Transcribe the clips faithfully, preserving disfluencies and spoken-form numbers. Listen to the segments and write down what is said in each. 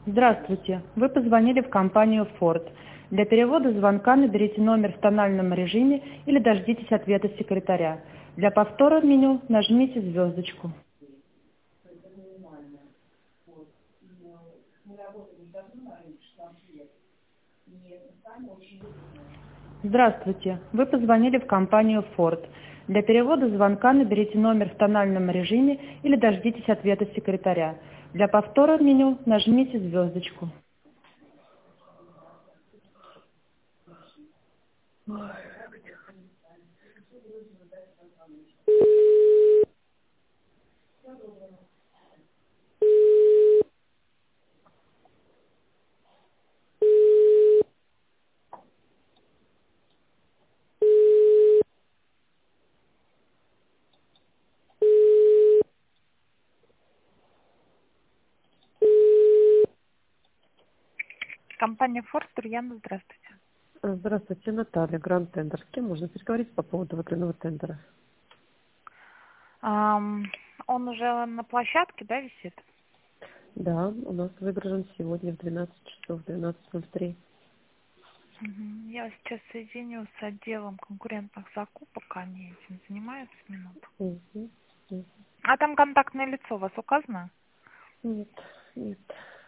Здравствуйте. Вы позвонили в компанию Ford. Для перевода звонка наберите номер в тональном режиме или дождитесь ответа секретаря. Для повтора меню нажмите звездочку. Здравствуйте. Вы позвонили в компанию Ford. Для перевода звонка наберите номер в тональном режиме или дождитесь ответа секретаря. Для повтора меню нажмите звездочку. Компания Форд, Турьяна, здравствуйте. Здравствуйте, Наталья, Гранд Тендер. С кем можно переговорить по поводу выигранного тендера? Ам, он уже на площадке, да, висит? Да, у нас выигран сегодня в двенадцать часов, двенадцать ноль три. Мгм. Я сейчас соединю с отделом конкурентных закупок, они этим занимаются минуту. Угу. Угу. А там контактное лицо у вас указано? Нет, нет.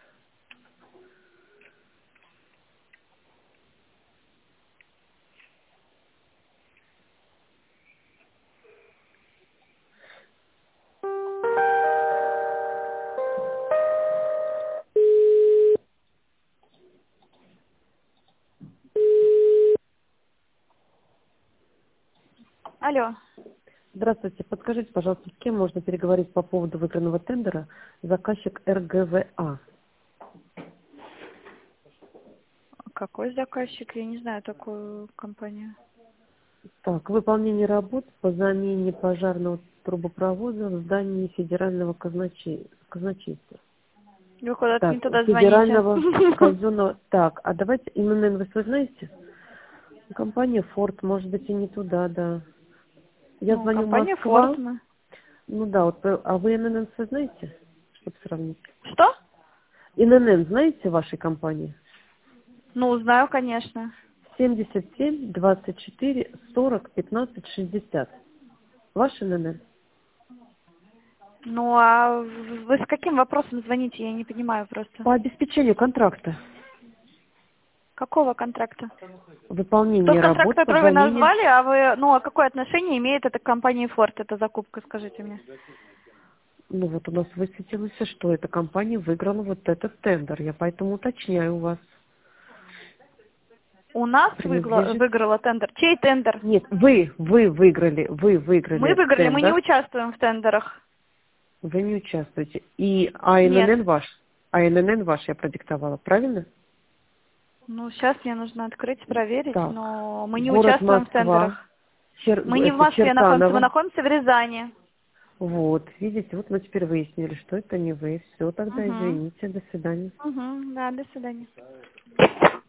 Алло, Здравствуйте, подскажите, пожалуйста, с кем можно переговорить по поводу выигранного тендера? Заказчик эр гэ вэ а. какой заказчик? Я не знаю такую компанию. Так, выполнение работ по замене пожарного трубопровода в здании федерального казначей- казначейства. Вы куда-то не Так, туда звоните. федерального казенного. Так, а давайте эн эн эн, вы знаете? Компания Ford, может быть, и не туда, да. Я Ну, звоню компания Форд. Москва. Ну да, вот, э, а вы эн эн эн вы знаете, чтобы сравнить? Что? эн эн эн знаете вашей компании? Ну, знаю, конечно. семьдесят семь двадцать четыре сорок пятнадцать шестьдесят. Ваш эн эн эн? Ну, а вы с каким вопросом звоните? Я не понимаю просто. По обеспечению контракта. Какого контракта? Тот Выполнение контракт, работ по который вы замене. назвали, а вы, ну, а какое отношение имеет это к компании Ford, эта закупка, скажите мне? Ну вот у нас высветилось, что эта компания выиграла вот этот тендер. Я поэтому уточняю у вас. У нас выиграла, Принадлежит. выиграла тендер. Чей тендер? Нет, вы, вы выиграли, вы Мы выиграли выиграли, мы не тендер. участвуем в тендерах. Вы не участвуете. И а Нет. эн эн эн ваш, а эн эн эн ваш я продиктовала, правильно? Ну, сейчас мне нужно открыть, проверить, Так, но мы не город участвуем в Москва, тендерах. Чер- Мы не в это Москве находимся, мы Чертаново. находимся в Рязани. Вот, видите, вот мы теперь выяснили, что это не вы. Все, тогда Угу. извините, до свидания. Угу, да, до свидания.